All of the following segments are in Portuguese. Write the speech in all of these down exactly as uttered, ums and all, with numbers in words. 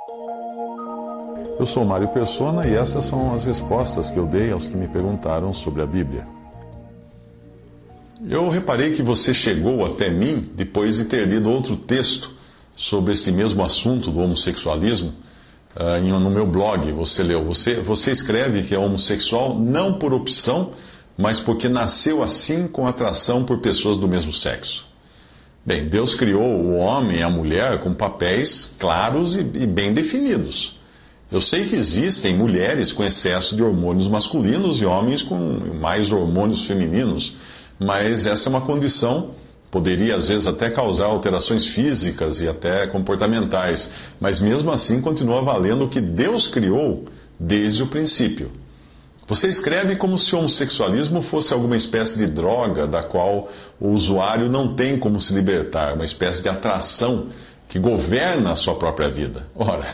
Eu sou Mário Persona e essas são as respostas que eu dei aos que me perguntaram sobre a Bíblia. Eu reparei que você chegou até mim depois de ter lido outro texto sobre esse mesmo assunto do homossexualismo. Uh, no meu blog você leu. Você, você escreve que é homossexual não por opção, mas porque nasceu assim com atração por pessoas do mesmo sexo. Bem, Deus criou o homem e a mulher com papéis claros e, e bem definidos. Eu sei que existem mulheres com excesso de hormônios masculinos e homens com mais hormônios femininos, mas essa é uma condição, poderia às vezes até causar alterações físicas e até comportamentais, mas mesmo assim continua valendo o que Deus criou desde o princípio. Você escreve como se o homossexualismo fosse alguma espécie de droga da qual o usuário não tem como se libertar, uma espécie de atração que governa a sua própria vida. Ora,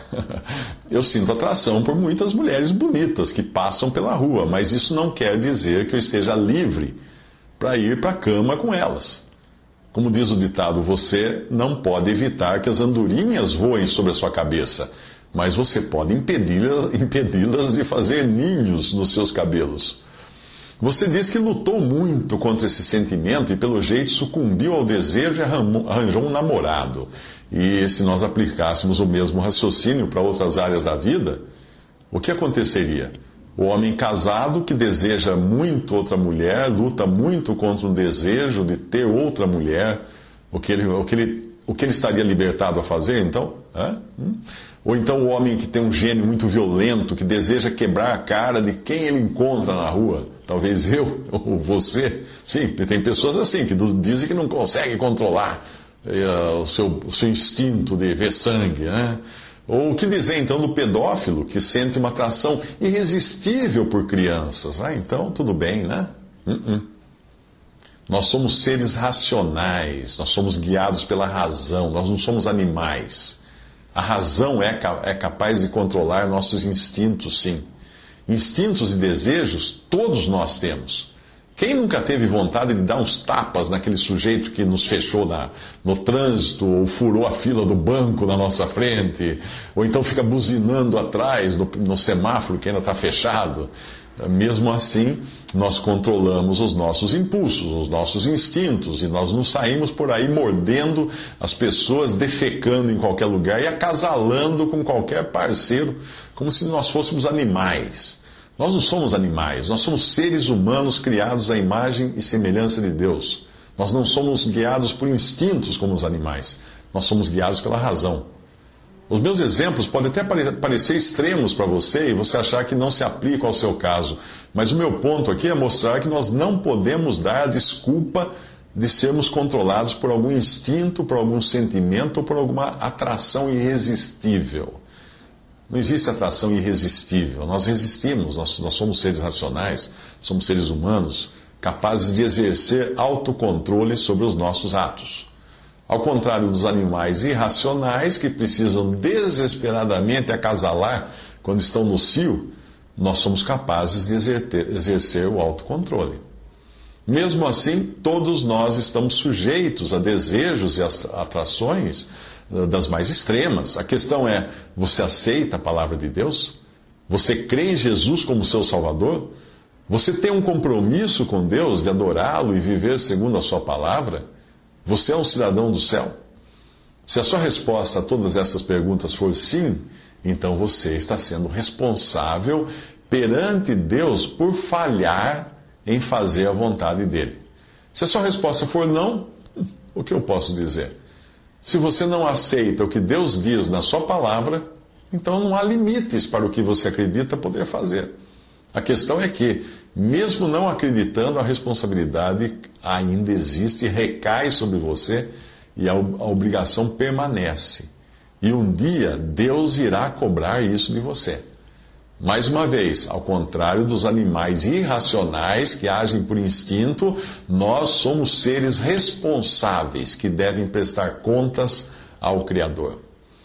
eu sinto atração por muitas mulheres bonitas que passam pela rua, mas isso não quer dizer que eu esteja livre para ir para a cama com elas. Como diz o ditado, você não pode evitar que as andorinhas voem sobre a sua cabeça, mas você pode impedi-las, impedi-las de fazer ninhos nos seus cabelos. Você diz que lutou muito contra esse sentimento e, pelo jeito, sucumbiu ao desejo e arranjou um namorado. E se nós aplicássemos o mesmo raciocínio para outras áreas da vida, o que aconteceria? O homem casado que deseja muito outra mulher, luta muito contra o desejo de ter outra mulher, o que ele, o que ele, o que ele estaria libertado a fazer, então? Hã? Hum? Ou então o homem que tem um gênio muito violento, que deseja quebrar a cara de quem ele encontra na rua. Talvez eu, ou você. Sim, tem pessoas assim, que dizem que não conseguem controlar uh, o, seu, o seu instinto de ver sangue, né? Ou o que dizer então do pedófilo, que sente uma atração irresistível por crianças? Ah, então tudo bem, né? Uh-uh. Nós somos seres racionais, nós somos guiados pela razão, nós não somos animais. A razão é, é capaz de controlar nossos instintos, sim. Instintos e desejos, todos nós temos. Quem nunca teve vontade de dar uns tapas naquele sujeito que nos fechou na, no trânsito, ou furou a fila do banco na nossa frente, ou então fica buzinando atrás no, no semáforo que ainda está fechado? Mesmo assim, nós controlamos os nossos impulsos, os nossos instintos, e nós não saímos por aí mordendo as pessoas, defecando em qualquer lugar e acasalando com qualquer parceiro, como se nós fôssemos animais. Nós não somos animais, nós somos seres humanos criados à imagem e semelhança de Deus. Nós não somos guiados por instintos como os animais, nós somos guiados pela razão. Os meus exemplos podem até parecer extremos para você e você achar que não se aplicam ao seu caso, mas o meu ponto aqui é mostrar que nós não podemos dar a desculpa de sermos controlados por algum instinto, por algum sentimento ou por alguma atração irresistível. Não existe atração irresistível, nós resistimos, nós, nós somos seres racionais, somos seres humanos, capazes de exercer autocontrole sobre os nossos atos. Ao contrário dos animais irracionais que precisam desesperadamente acasalar quando estão no cio, nós somos capazes de exercer, exercer o autocontrole. Mesmo assim, todos nós estamos sujeitos a desejos e atrações das mais extremas. A questão é, você aceita a palavra de Deus? Você crê em Jesus como seu Salvador? Você tem um compromisso com Deus de adorá-lo e viver segundo a sua palavra? Você é um cidadão do céu? Se a sua resposta a todas essas perguntas for sim, então você está sendo responsável perante Deus por falhar em fazer a vontade dele. Se a sua resposta for não, o que eu posso dizer? Se você não aceita o que Deus diz na sua palavra, então não há limites para o que você acredita poder fazer. A questão é que, mesmo não acreditando, a responsabilidade ainda existe, recai sobre você e a, a obrigação permanece. E um dia Deus irá cobrar isso de você. Mais uma vez, ao contrário dos animais irracionais que agem por instinto, nós somos seres responsáveis que devem prestar contas ao Criador.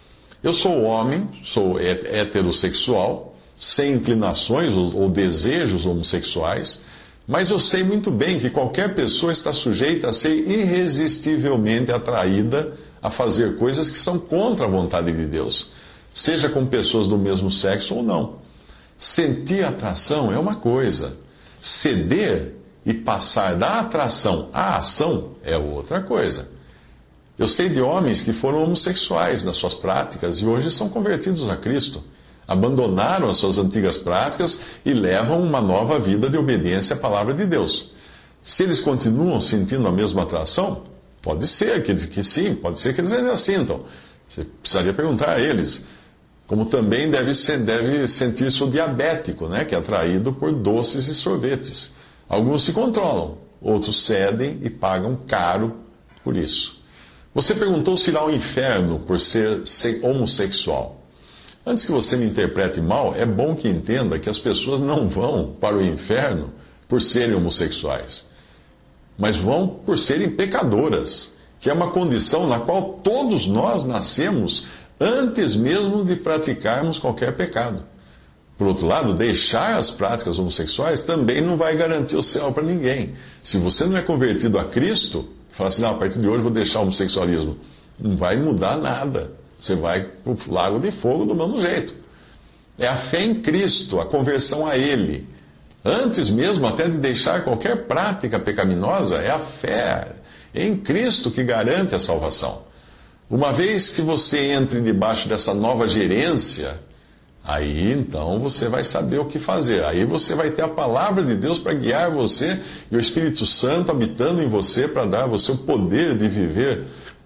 Eu sou homem, sou heterossexual, sem inclinações ou desejos homossexuais, mas eu sei muito bem que qualquer pessoa está sujeita a ser irresistivelmente atraída a fazer coisas que são contra a vontade de Deus. seja com pessoas do mesmo sexo ou não. Sentir atração é uma coisa, ceder e passar da atração à ação é outra coisa. Eu sei de homens que foram homossexuais nas suas práticas e hoje são convertidos a Cristo. Abandonaram as suas antigas práticas e levam uma nova vida de obediência à palavra de Deus. Se eles continuam sentindo a mesma atração, pode ser que, que sim, pode ser que eles ainda sintam. Você precisaria perguntar a eles. Como também deve, ser, deve sentir-se o diabético, né, que é atraído por doces e sorvetes. Alguns se controlam, outros cedem e pagam caro por isso. Você perguntou se irá ao inferno por ser homossexual. Antes que você me interprete mal, é bom que entenda que as pessoas não vão para o inferno por serem homossexuais, mas vão por serem pecadoras, que é uma condição na qual todos nós nascemos antes mesmo de praticarmos qualquer pecado. Por outro lado, deixar as práticas homossexuais também não vai garantir o céu para ninguém. Se você não é convertido a Cristo, fala assim, não, a partir de hoje eu vou deixar o homossexualismo. Não vai mudar nada. Você vai para o lago de fogo do mesmo jeito. É a fé em Cristo, a conversão a Ele. Antes mesmo até de deixar qualquer prática pecaminosa, é a fé em Cristo que garante a salvação. Uma vez que você entre debaixo dessa nova gerência, aí então você vai saber o que fazer. Aí você vai ter a palavra de Deus para guiar você e o Espírito Santo habitando em você para dar a você o poder de viver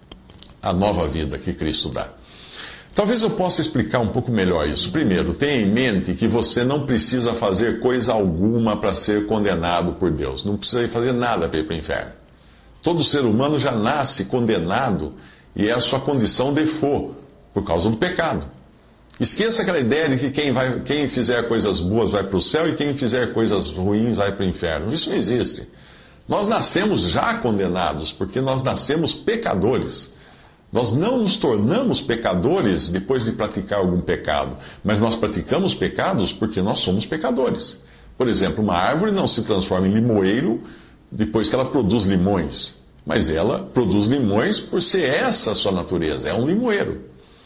a nova vida que Cristo dá. Talvez eu possa explicar um pouco melhor isso. Primeiro, tenha em mente que você não precisa fazer coisa alguma para ser condenado por Deus. Não precisa fazer nada para ir para o inferno. Todo ser humano já nasce condenado e é a sua condição default por causa do pecado. Esqueça aquela ideia de que quem, vai, quem fizer coisas boas vai para o céu e quem fizer coisas ruins vai para o inferno. Isso não existe. Nós nascemos já condenados, porque nós nascemos pecadores. Nós não nos tornamos pecadores depois de praticar algum pecado, mas nós praticamos pecados porque nós somos pecadores. Por exemplo, uma árvore não se transforma em limoeiro depois que ela produz limões, mas ela produz limões por ser essa a sua natureza, é um limoeiro.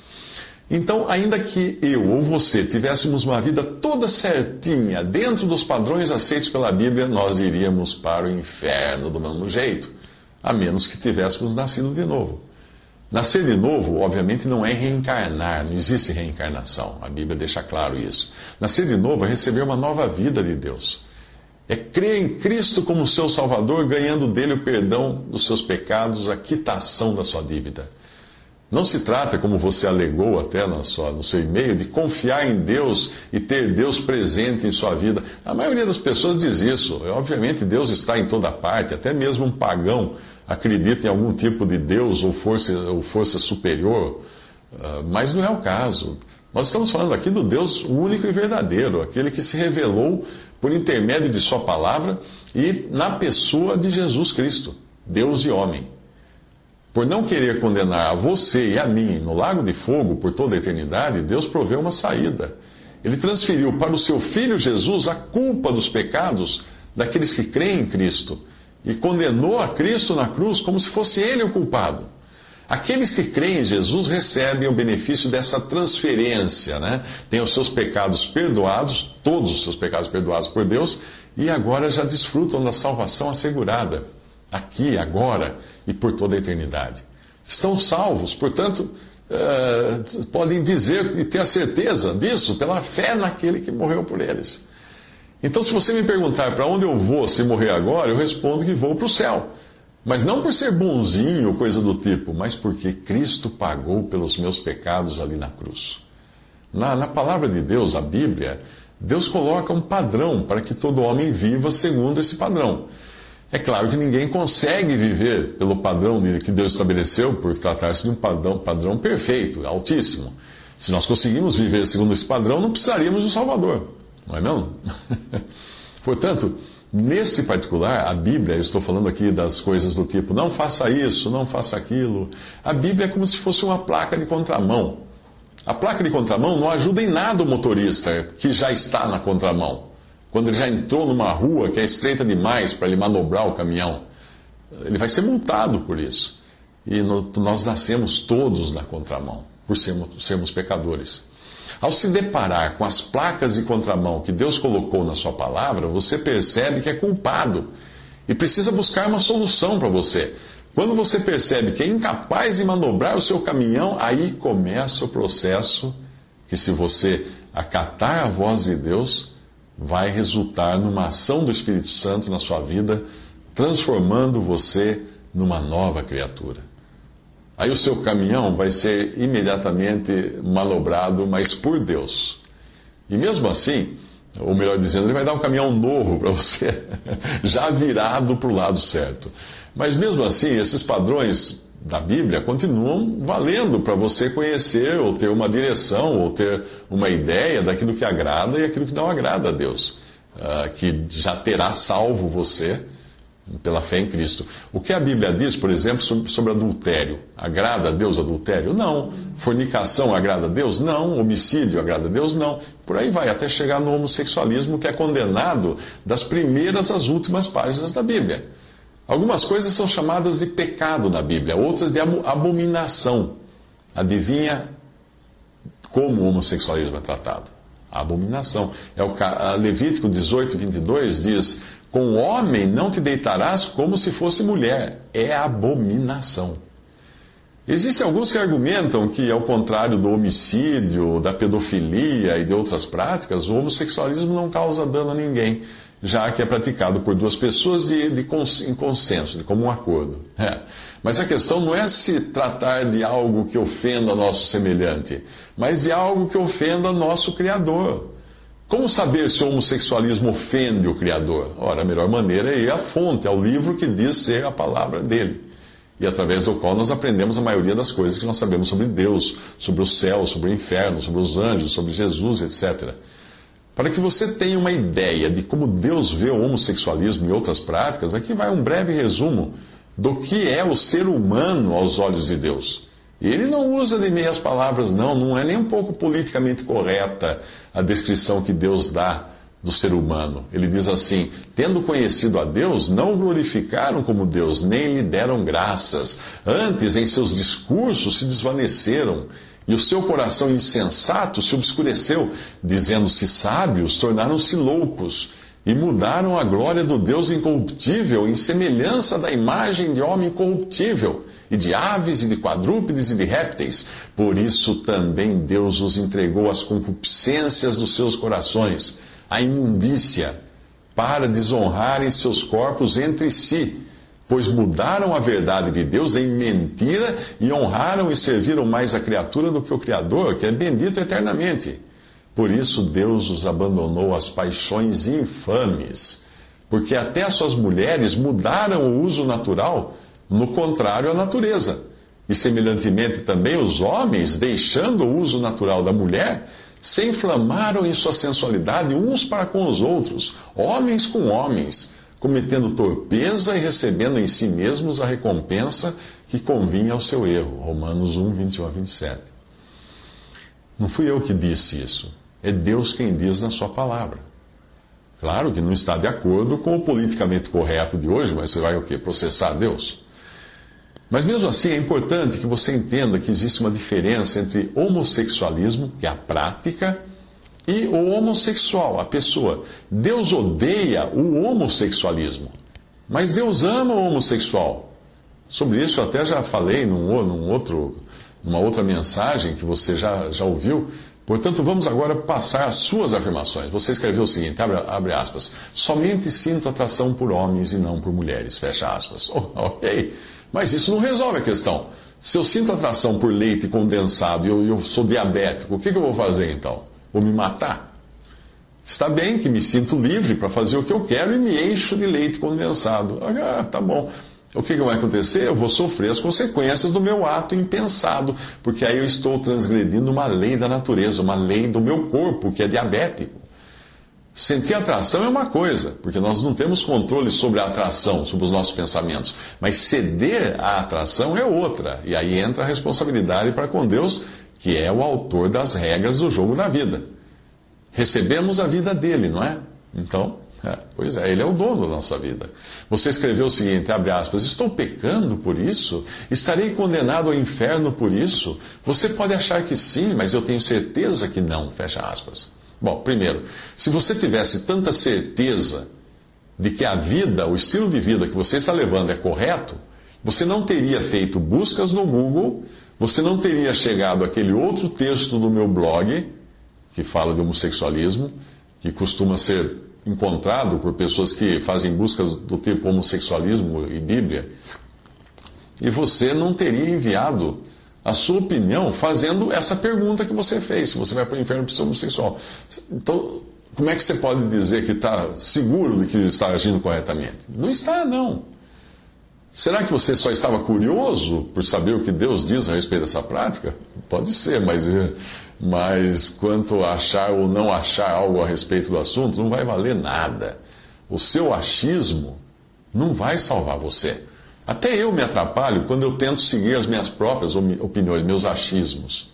Então, ainda que eu ou você tivéssemos uma vida toda certinha, dentro dos padrões aceitos pela Bíblia, nós iríamos para o inferno do mesmo jeito, a menos que tivéssemos nascido de novo. Nascer de novo, obviamente, não é reencarnar, não existe reencarnação, a Bíblia deixa claro isso. Nascer de novo é receber uma nova vida de Deus. É crer em Cristo como seu Salvador, ganhando dele o perdão dos seus pecados, a quitação da sua dívida. Não se trata, como você alegou até na sua, no seu e-mail, de confiar em Deus e ter Deus presente em sua vida. A maioria das pessoas diz isso. Obviamente, Deus está em toda parte, até mesmo um pagão acredita em algum tipo de Deus ou força, ou força superior, mas não é o caso. Nós estamos falando aqui do Deus único e verdadeiro, aquele que se revelou por intermédio de sua palavra e na pessoa de Jesus Cristo, Deus e homem. Por não querer condenar a você e a mim no lago de fogo por toda a eternidade, Deus proveu uma saída. Ele transferiu para o seu Filho Jesus a culpa dos pecados daqueles que creem em Cristo e condenou a Cristo na cruz como se fosse ele o culpado. Aqueles que creem em Jesus recebem o benefício dessa transferência, né? Têm os seus pecados perdoados, todos os seus pecados perdoados por Deus, e agora já desfrutam da salvação assegurada, aqui, agora e por toda a eternidade. Estão salvos, portanto, uh, podem dizer e ter a certeza disso pela fé naquele que morreu por eles. Então, se você me perguntar para onde eu vou se morrer agora, eu respondo que vou para o céu. Mas não por ser bonzinho ou coisa do tipo, mas porque Cristo pagou pelos meus pecados ali na cruz. Na, na palavra de Deus, a Bíblia, Deus coloca um padrão para que todo homem viva segundo esse padrão. É claro que ninguém consegue viver pelo padrão que Deus estabeleceu, por tratar-se de um padrão, padrão perfeito, altíssimo. Se nós conseguimos viver segundo esse padrão, não precisaríamos do Salvador. Não é não? Portanto, nesse particular, a Bíblia, eu estou falando aqui das coisas do tipo, não faça isso, não faça aquilo. A Bíblia é como se fosse uma placa de contramão. A placa de contramão não ajuda em nada o motorista que já está na contramão. Quando ele já entrou numa rua que é estreita demais para ele manobrar o caminhão, ele vai ser multado por isso. E no, nós nascemos todos na contramão. por sermos, sermos pecadores. Ao se deparar com as placas de contramão que Deus colocou na sua palavra, você percebe que é culpado e precisa buscar uma solução para você. Quando você percebe que é incapaz de manobrar o seu caminhão, aí começa o processo que, se você acatar a voz de Deus, vai resultar numa ação do Espírito Santo na sua vida, transformando você numa nova criatura. Aí o seu caminhão vai ser imediatamente manobrado, mas por Deus. E mesmo assim, ou melhor dizendo, ele vai dar um caminhão novo para você, já virado para o lado certo. Mas mesmo assim, esses padrões da Bíblia continuam valendo para você conhecer, ou ter uma direção, ou ter uma ideia daquilo que agrada e aquilo que não agrada a Deus, uh, que já terá salvo você pela fé em Cristo. O que a Bíblia diz, por exemplo, sobre, sobre adultério? Agrada a Deus adultério? Não. Fornicação agrada a Deus? Não. Homicídio agrada a Deus? Não. Por aí vai, até chegar no homossexualismo, que é condenado das primeiras às últimas páginas da Bíblia. Algumas coisas são chamadas de pecado na Bíblia, outras de abominação. Adivinha como o homossexualismo é tratado? A abominação. É o Levítico dezoito, vinte e dois diz: com homem não te deitarás como se fosse mulher. É abominação. Existem alguns que argumentam que, ao contrário do homicídio, da pedofilia e de outras práticas, o homossexualismo não causa dano a ninguém, já que é praticado por duas pessoas de, de cons, em consenso, de comum acordo. É. Mas a questão não é se tratar de algo que ofenda nosso semelhante, mas de algo que ofenda nosso Criador. Como saber se o homossexualismo ofende o Criador? Ora, a melhor maneira é ir à fonte, ao livro que diz ser a palavra dele, e através do qual nós aprendemos a maioria das coisas que nós sabemos sobre Deus, sobre o céu, sobre o inferno, sobre os anjos, sobre Jesus, etcétera. Para que você tenha uma ideia de como Deus vê o homossexualismo e outras práticas, aqui vai um breve resumo do que é o ser humano aos olhos de Deus. E ele não usa de meias palavras, não, não é nem um pouco politicamente correta a descrição que Deus dá do ser humano. Ele diz assim: tendo conhecido a Deus, não o glorificaram como Deus, nem lhe deram graças. Antes, em seus discursos, se desvaneceram, e o seu coração insensato se obscureceu. Dizendo-se sábios, tornaram-se loucos, e mudaram a glória do Deus incorruptível em semelhança da imagem de homem corruptível, e de aves, e de quadrúpedes, e de répteis. Por isso também Deus os entregou às concupiscências dos seus corações, à imundícia, para desonrarem seus corpos entre si, pois mudaram a verdade de Deus em mentira e honraram e serviram mais a criatura do que o Criador, que é bendito eternamente. Por isso Deus os abandonou às paixões infames, porque até as suas mulheres mudaram o uso natural, no contrário à natureza. E semelhantemente também os homens, deixando o uso natural da mulher, se inflamaram em sua sensualidade uns para com os outros, homens com homens, cometendo torpeza e recebendo em si mesmos a recompensa que convinha ao seu erro. Romanos um, vinte e um a vinte e sete. Não fui eu que disse isso. É Deus quem diz na sua palavra. Claro que não está de acordo com o politicamente correto de hoje, mas você vai o quê? Processar Deus? Mas mesmo assim é importante que você entenda que existe uma diferença entre homossexualismo, que é a prática, e o homossexual, a pessoa. Deus odeia o homossexualismo, mas Deus ama o homossexual. Sobre isso eu até já falei num, num outro, numa outra mensagem que você já, já ouviu. Portanto, vamos agora passar as suas afirmações. Você escreveu o seguinte, abre, abre aspas: somente sinto atração por homens e não por mulheres, fecha aspas. Oh, ok, mas isso não resolve a questão. Se eu sinto atração por leite condensado e eu, eu sou diabético, o que, que eu vou fazer então? Vou me matar? Está bem que me sinto livre para fazer o que eu quero e me encho de leite condensado. Ah, tá bom. O que, que vai acontecer? Eu vou sofrer as consequências do meu ato impensado, porque aí eu estou transgredindo uma lei da natureza, uma lei do meu corpo, que é diabético. Sentir atração é uma coisa, porque nós não temos controle sobre a atração, sobre os nossos pensamentos. Mas ceder à atração é outra. E aí entra a responsabilidade para com Deus, que é o autor das regras do jogo da vida. Recebemos a vida dele, não é? Então, É, pois é, ele é o dono da nossa vida. Você escreveu o seguinte, abre aspas, estou pecando por isso? Estarei condenado ao inferno por isso? Você pode achar que sim, mas eu tenho certeza que não, fecha aspas. Bom, primeiro, se você tivesse tanta certeza de que a vida, o estilo de vida que você está levando é correto, você não teria feito buscas no Google, você não teria chegado àquele outro texto do meu blog, que fala de homossexualismo, que costuma ser encontrado por pessoas que fazem buscas do tipo homossexualismo e Bíblia, e você não teria enviado a sua opinião fazendo essa pergunta que você fez, se você vai para o inferno por ser homossexual. Então, como é que você pode dizer que está seguro de que está agindo corretamente? Não está, não. Será que você só estava curioso por saber o que Deus diz a respeito dessa prática? Pode ser, mas, mas quanto a achar ou não achar algo a respeito do assunto, não vai valer nada. O seu achismo não vai salvar você. Até eu me atrapalho quando eu tento seguir as minhas próprias opiniões, meus achismos.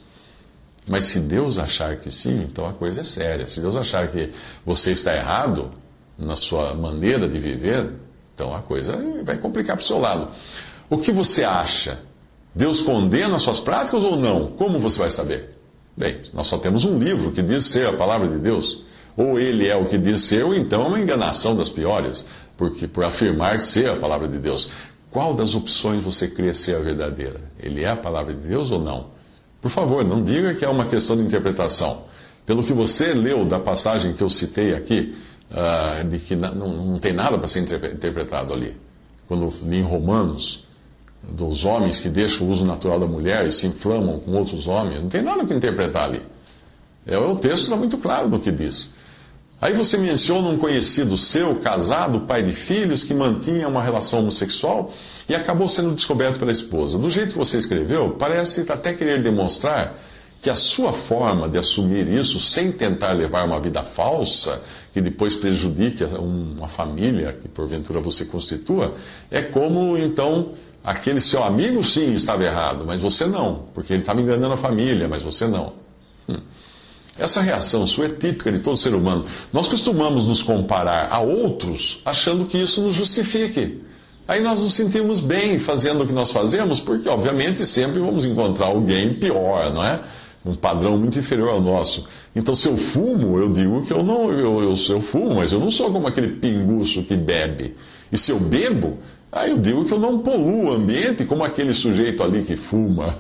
Mas se Deus achar que sim, então a coisa é séria. Se Deus achar que você está errado na sua maneira de viver, então a coisa vai complicar para o seu lado. O que você acha? Deus condena as suas práticas ou não? Como você vai saber? Bem, nós só temos um livro que diz ser a palavra de Deus. Ou ele é o que diz ser, ou então é uma enganação das piores, porque, por afirmar ser a palavra de Deus. Qual das opções você crê ser a verdadeira? Ele é a palavra de Deus ou não? Por favor, não diga que é uma questão de interpretação. Pelo que você leu da passagem que eu citei aqui, uh, de que não, não tem nada para ser interpretado ali. Quando li em Romanos, dos homens que deixam o uso natural da mulher e se inflamam com outros homens, não tem nada para interpretar ali. É, o texto está muito claro no que diz. Aí você menciona um conhecido seu, casado, pai de filhos, que mantinha uma relação homossexual e acabou sendo descoberto pela esposa. Do jeito que você escreveu, parece até querer demonstrar que a sua forma de assumir isso, sem tentar levar uma vida falsa, que depois prejudique uma família que porventura você constitua, é como, então, aquele seu amigo sim estava errado, mas você não, porque ele estava enganando a família, mas você não. Hum. Essa reação sua é típica de todo ser humano. Nós costumamos nos comparar a outros achando que isso nos justifique. Aí nós nos sentimos bem fazendo o que nós fazemos, porque obviamente sempre vamos encontrar alguém pior, não é? Um padrão muito inferior ao nosso. Então se eu fumo, eu digo que eu não, eu, eu, eu fumo, mas eu não sou como aquele pinguço que bebe. E se eu bebo, aí eu digo que eu não poluo o ambiente como aquele sujeito ali que fuma.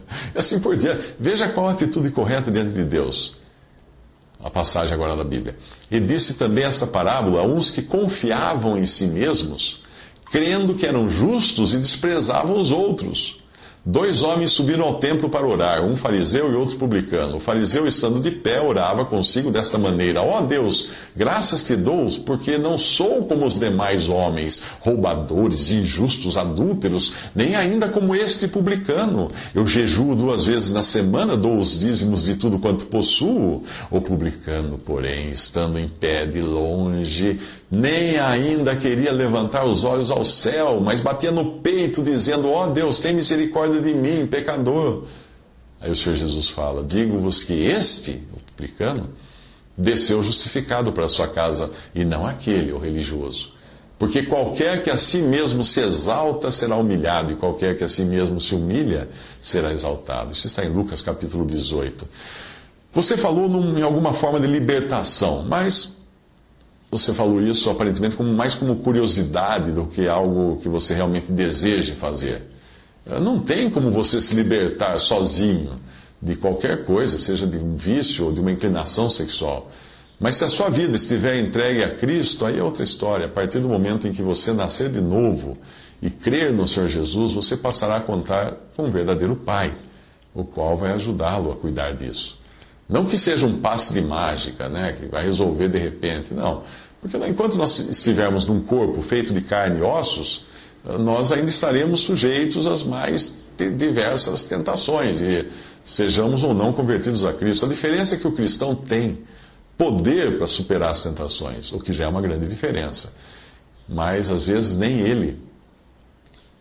E assim por diante. Veja qual a atitude correta diante de Deus. A passagem agora da Bíblia. E disse também essa parábola a uns que confiavam em si mesmos, crendo que eram justos e desprezavam os outros. Dois homens subiram ao templo para orar, um fariseu e outro publicano. O fariseu, estando de pé, orava consigo desta maneira: ó Deus, graças te dou, porque não sou como os demais homens, roubadores, injustos, adúlteros, nem ainda como este publicano. Eu jejuo duas vezes na semana, dou os dízimos de tudo quanto possuo. O publicano, porém, estando em pé de longe, nem ainda queria levantar os olhos ao céu, mas batia no peito, dizendo: ó Deus, tem misericórdia de mim, pecador. Aí o Senhor Jesus fala: digo-vos que este, o publicano, desceu justificado para a sua casa, e não aquele, o religioso. Porque qualquer que a si mesmo se exalta será humilhado, e qualquer que a si mesmo se humilha será exaltado. Isso está em Lucas capítulo dezoito. Você falou num, em alguma forma de libertação, mas você falou isso aparentemente como, mais como curiosidade do que algo que você realmente deseja fazer. Não tem como você se libertar sozinho de qualquer coisa, seja de um vício ou de uma inclinação sexual. Mas se a sua vida estiver entregue a Cristo, aí é outra história. A partir do momento em que você nascer de novo e crer no Senhor Jesus, você passará a contar com um verdadeiro Pai, o qual vai ajudá-lo a cuidar disso. Não que seja um passe de mágica, né, que vai resolver de repente, não. Porque enquanto nós estivermos num corpo feito de carne e ossos, nós ainda estaremos sujeitos às mais diversas tentações, e sejamos ou não convertidos a Cristo. A diferença é que o cristão tem poder para superar as tentações, o que já é uma grande diferença. Mas, às vezes, nem ele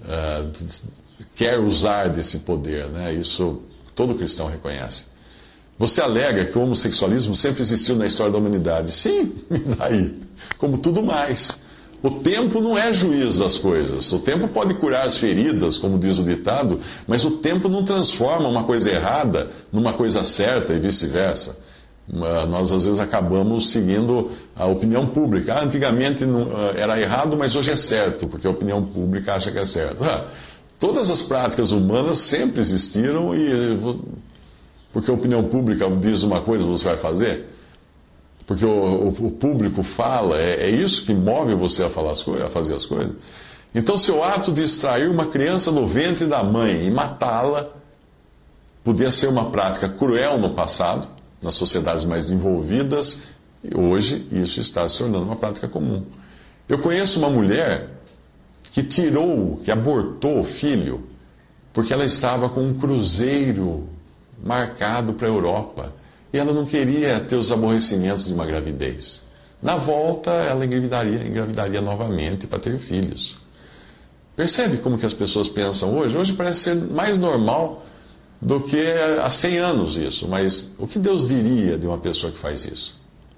uh, quer usar desse poder, né? Isso todo cristão reconhece. Você alega que o homossexualismo sempre existiu na história da humanidade. Sim, e daí? Como tudo mais. O tempo não é juiz das coisas. O tempo pode curar as feridas, como diz o ditado, mas o tempo não transforma uma coisa errada numa coisa certa e vice-versa. Nós, às vezes, acabamos seguindo a opinião pública. Ah, antigamente não, era errado, mas hoje é certo, porque a opinião pública acha que é certo. Ah, todas as práticas humanas sempre existiram e porque a opinião pública diz uma coisa, você vai fazer? Porque o, o, o público fala, é, é isso que move você a, falar as coisas, a fazer as coisas. Então, seu ato de extrair uma criança do ventre da mãe e matá-la podia ser uma prática cruel no passado, nas sociedades mais desenvolvidas, e hoje isso está se tornando uma prática comum. Eu conheço uma mulher que tirou, que abortou o filho, porque ela estava com um cruzeiro marcado para a Europa. E ela não queria ter os aborrecimentos de uma gravidez. Na volta, ela engravidaria, engravidaria novamente para ter filhos. Percebe como que as pessoas pensam hoje? Hoje parece ser mais normal do que há cem anos isso. Mas o que Deus diria de uma pessoa que faz isso?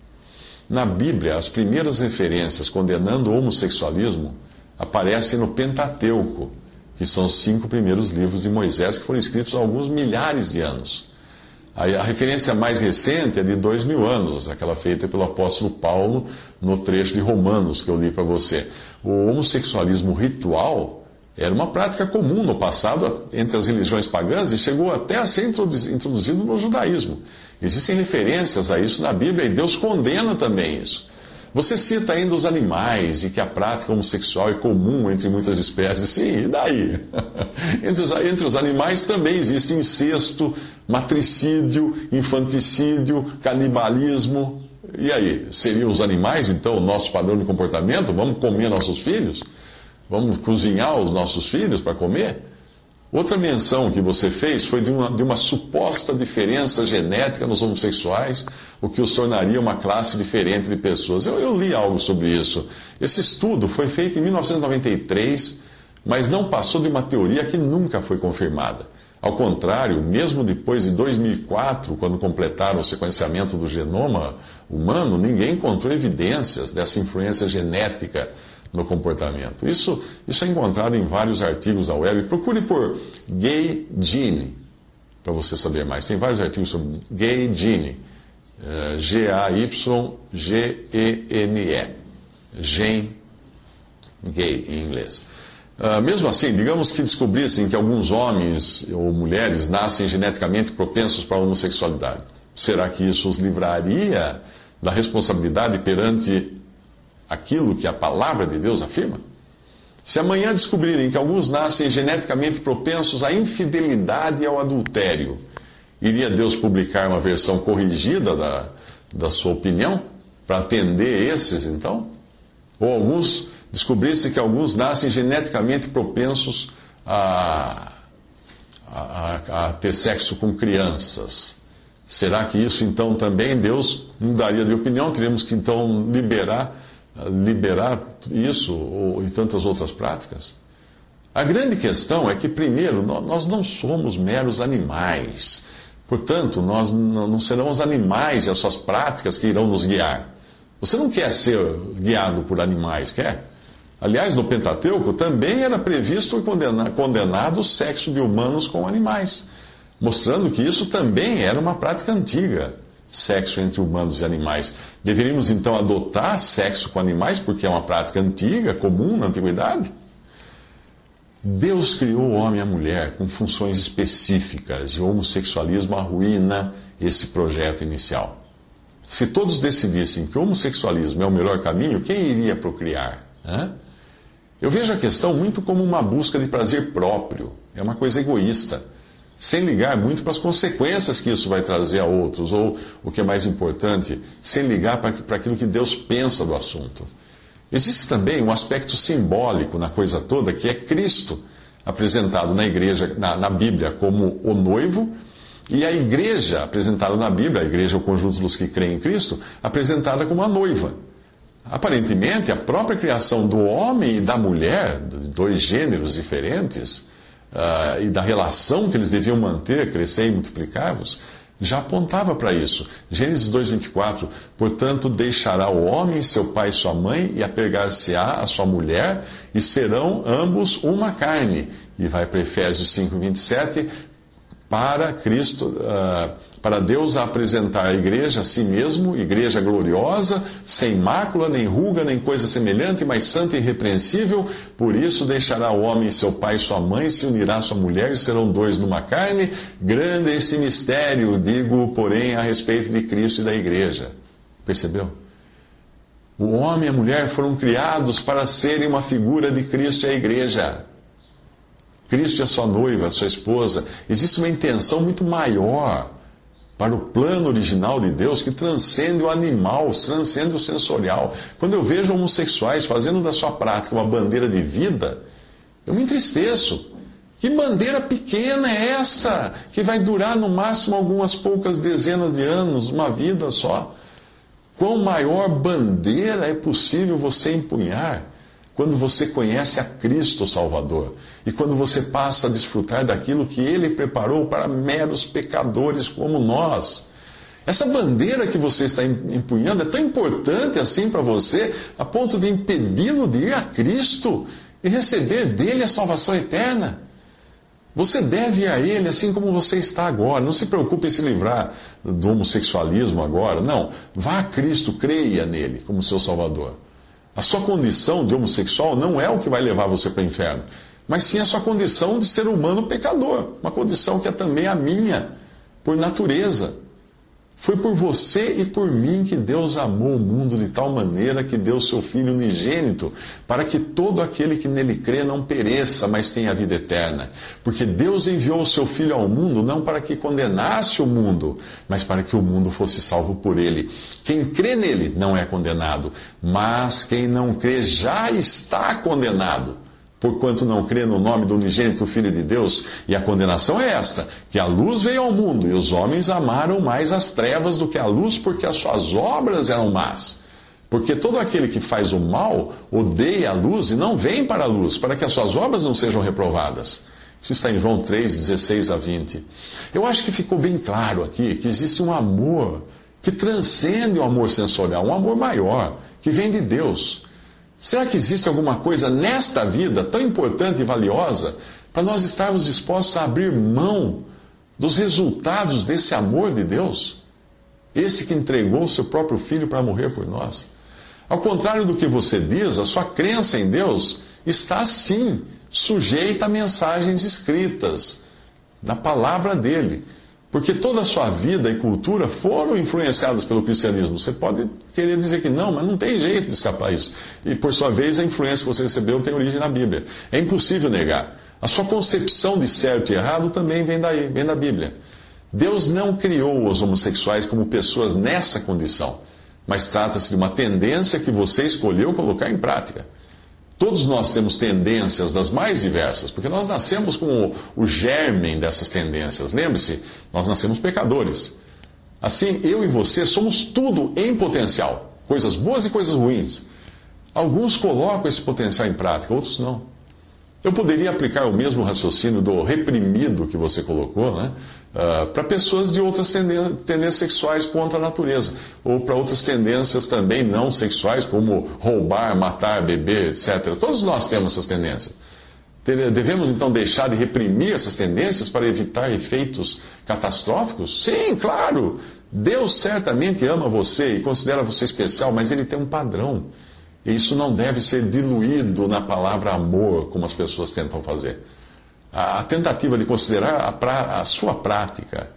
Na Bíblia, as primeiras referências condenando o homossexualismo aparecem no Pentateuco, que são os cinco primeiros livros de Moisés, que foram escritos há alguns milhares de anos. A referência mais recente é de dois mil anos, aquela feita pelo apóstolo Paulo no trecho de Romanos que eu li para você. O homossexualismo ritual era uma prática comum no passado entre as religiões pagãs e chegou até a ser introduzido no judaísmo. Existem referências a isso na Bíblia e Deus condena também isso. Você cita ainda os animais e que a prática homossexual é comum entre muitas espécies. Sim, e daí? Entre os, entre os animais também existe incesto, matricídio, infanticídio, canibalismo. E aí? Seriam os animais, então, o nosso padrão de comportamento? Vamos comer nossos filhos? Vamos cozinhar os nossos filhos para comer? Outra menção que você fez foi de uma, de uma suposta diferença genética nos homossexuais, o que os tornaria uma classe diferente de pessoas. Eu, eu li algo sobre isso. Esse estudo foi feito em mil novecentos e noventa e três, mas não passou de uma teoria que nunca foi confirmada. Ao contrário, mesmo depois de dois mil e quatro, quando completaram o sequenciamento do genoma humano, ninguém encontrou evidências dessa influência genética no comportamento. Isso, isso é encontrado em vários artigos da web. Procure por Gay Gene, para você saber mais. Tem vários artigos sobre Gay Gene. Uh, G A Y G E N E. Gene gay em inglês. Uh, mesmo assim, digamos que descobrissem que alguns homens ou mulheres nascem geneticamente propensos para a homossexualidade. Será que isso os livraria da responsabilidade perante aquilo que a palavra de Deus afirma? Se amanhã descobrirem que alguns nascem geneticamente propensos à infidelidade e ao adultério, iria Deus publicar uma versão corrigida da, da sua opinião para atender esses, então? Ou alguns descobrissem que alguns nascem geneticamente propensos a, a, a ter sexo com crianças. Será que isso, então, também Deus mudaria de opinião? Teríamos que, então, liberar liberar isso ou, e tantas outras práticas? A grande questão é que, primeiro, nós não somos meros animais. Portanto, nós não serão os animais e as suas práticas que irão nos guiar. Você não quer ser guiado por animais, quer? Aliás, no Pentateuco também era previsto e condenado o sexo de humanos com animais, mostrando que isso também era uma prática antiga. Sexo entre humanos e animais. Deveríamos então adotar sexo com animais, porque é uma prática antiga, comum na antiguidade? Deus criou o homem e a mulher com funções específicas, e o homossexualismo arruína esse projeto inicial. Se todos decidissem que o homossexualismo é o melhor caminho, quem iria procriar? Hã? Eu vejo a questão muito como uma busca de prazer próprio. É uma coisa egoísta, sem ligar muito para as consequências que isso vai trazer a outros, ou, o que é mais importante, sem ligar para, para aquilo que Deus pensa do assunto. Existe também um aspecto simbólico na coisa toda, que é Cristo, apresentado na igreja, na, na Bíblia, como o noivo, e a igreja apresentada na Bíblia, a igreja é o conjunto dos que creem em Cristo, apresentada como a noiva. Aparentemente, a própria criação do homem e da mulher, de dois gêneros diferentes, Uh, e da relação que eles deviam manter, crescer e multiplicar-vos, já apontava para isso. Gênesis dois, vinte e quatro, portanto, deixará o homem seu pai e sua mãe, e apegar-se-á a sua mulher, e serão ambos uma carne. E vai para Efésios cinco, vinte e sete, para Cristo, uh, para Deus apresentar a igreja a si mesmo, igreja gloriosa, sem mácula, nem ruga, nem coisa semelhante, mas santa e irrepreensível. Por isso deixará o homem seu pai e sua mãe, se unirá à sua mulher, e serão dois numa carne. Grande é esse mistério, digo, porém, a respeito de Cristo e da igreja. Percebeu? O homem e a mulher foram criados para serem uma figura de Cristo e a igreja. Cristo é a sua noiva, a sua esposa. Existe uma intenção muito maior para o plano original de Deus que transcende o animal, transcende o sensorial. Quando eu vejo homossexuais fazendo da sua prática uma bandeira de vida, eu me entristeço. Que bandeira pequena é essa? Que vai durar no máximo algumas poucas dezenas de anos, uma vida só. Quão maior bandeira é possível você empunhar quando você conhece a Cristo Salvador e quando você passa a desfrutar daquilo que Ele preparou para meros pecadores como nós. Essa bandeira que você está empunhando é tão importante assim para você, a ponto de impedi-lo de ir a Cristo e receber dele a salvação eterna. Você deve ir a Ele assim como você está agora. Não se preocupe em se livrar do homossexualismo agora. Não, vá a Cristo, creia nele como seu Salvador. A sua condição de homossexual não é o que vai levar você para o inferno, mas sim a sua condição de ser humano pecador, uma condição que é também a minha, por natureza. Foi por você e por mim que Deus amou o mundo de tal maneira que deu seu Filho unigênito, para que todo aquele que nele crê não pereça, mas tenha a vida eterna. Porque Deus enviou o seu Filho ao mundo não para que condenasse o mundo, mas para que o mundo fosse salvo por ele. Quem crê nele não é condenado, mas quem não crê já está condenado, porquanto não crê no nome do unigênito Filho de Deus. E a condenação é esta, que a luz veio ao mundo, e os homens amaram mais as trevas do que a luz, porque as suas obras eram más. Porque todo aquele que faz o mal odeia a luz e não vem para a luz, para que as suas obras não sejam reprovadas. Isso está em João três, dezesseis a vinte. Eu acho que ficou bem claro aqui que existe um amor que transcende o amor sensorial, um amor maior, que vem de Deus. Será que existe alguma coisa nesta vida tão importante e valiosa para nós estarmos dispostos a abrir mão dos resultados desse amor de Deus? Esse que entregou o seu próprio Filho para morrer por nós. Ao contrário do que você diz, a sua crença em Deus está sim sujeita a mensagens escritas na palavra dele. Porque toda a sua vida e cultura foram influenciadas pelo cristianismo. Você pode querer dizer que não, mas não tem jeito de escapar disso. E, por sua vez, a influência que você recebeu tem origem na Bíblia. É impossível negar. A sua concepção de certo e errado também vem daí, vem da Bíblia. Deus não criou os homossexuais como pessoas nessa condição, mas trata-se de uma tendência que você escolheu colocar em prática. Todos nós temos tendências das mais diversas, porque nós nascemos com o, o germen dessas tendências. Lembre-se, nós nascemos pecadores. Assim, eu e você somos tudo em potencial, coisas boas e coisas ruins. Alguns colocam esse potencial em prática, outros não. Eu poderia aplicar o mesmo raciocínio do reprimido que você colocou, né, uh, para pessoas de outras tendências sexuais contra a natureza, ou para outras tendências também não sexuais, como roubar, matar, beber, etcétera. Todos nós temos essas tendências. Devemos então deixar de reprimir essas tendências para evitar efeitos catastróficos? Sim, claro! Deus certamente ama você e considera você especial, mas Ele tem um padrão. E isso não deve ser diluído na palavra amor, como as pessoas tentam fazer. A tentativa de considerar a, pra, a sua prática,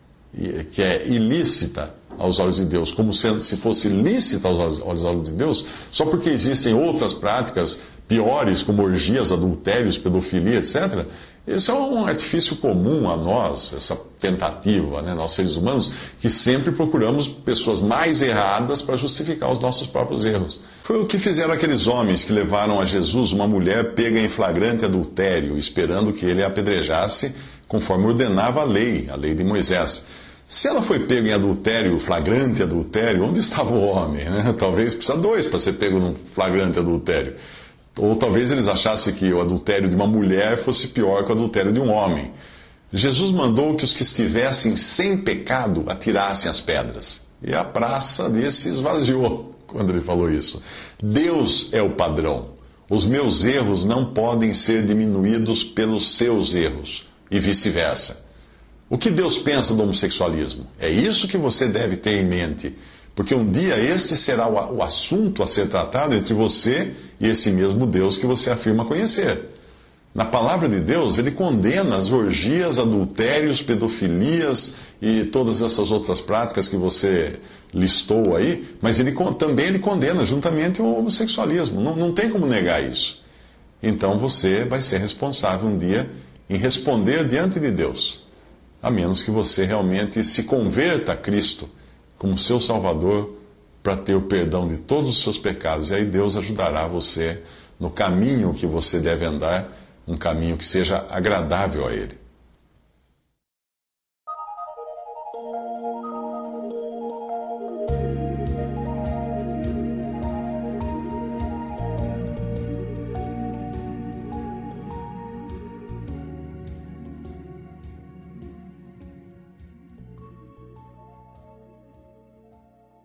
que é ilícita aos olhos de Deus, como sendo, se fosse lícita aos, aos olhos de Deus, só porque existem outras práticas piores, como orgias, adultérios, pedofilia, etcétera. Isso é um artifício comum a nós, essa tentativa, né? Nós seres humanos, que sempre procuramos pessoas mais erradas para justificar os nossos próprios erros. Foi o que fizeram aqueles homens que levaram a Jesus uma mulher pega em flagrante adultério, esperando que ele a apedrejasse conforme ordenava a lei, a lei de Moisés. Se ela foi pega em adultério, flagrante adultério, onde estava o homem? Né? Talvez precisa dois para ser pego num flagrante adultério. Ou talvez eles achassem que o adultério de uma mulher fosse pior que o adultério de um homem. Jesus mandou que os que estivessem sem pecado atirassem as pedras. E a praça ali se esvaziou quando ele falou isso. Deus é o padrão. Os meus erros não podem ser diminuídos pelos seus erros, e vice-versa. O que Deus pensa do homossexualismo? É isso que você deve ter em mente, porque um dia este será o assunto a ser tratado entre você e esse mesmo Deus que você afirma conhecer. Na palavra de Deus, ele condena as orgias, adultérios, pedofilias e todas essas outras práticas que você listou aí, mas ele também ele condena juntamente o homossexualismo. Não, não tem como negar isso. Então você vai ser responsável um dia em responder diante de Deus, a menos que você realmente se converta a Cristo como seu Salvador para ter o perdão de todos os seus pecados. E aí Deus ajudará você no caminho que você deve andar, um caminho que seja agradável a Ele.